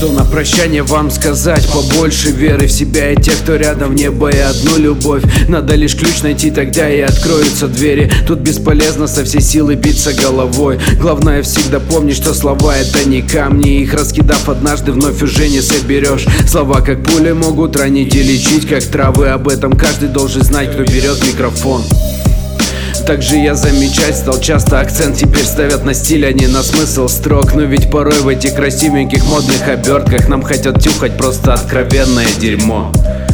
Что на прощание вам сказать? Побольше веры в себя и тех, кто рядом, в небо и одну любовь. Надо лишь ключ найти, тогда и откроются двери. Тут бесполезно со всей силы биться головой. Главное всегда помнить, что слова это не камни. Их раскидав однажды, вновь уже не соберешь. Слова как пули могут ранить и лечить, как травы. Об этом каждый должен знать, кто берет микрофон. Также я замечать стал часто, акцент теперь ставят на стиль, а не на смысл строк. Но ведь порой в этих красивеньких модных обертках нам хотят тюхать просто откровенное дерьмо.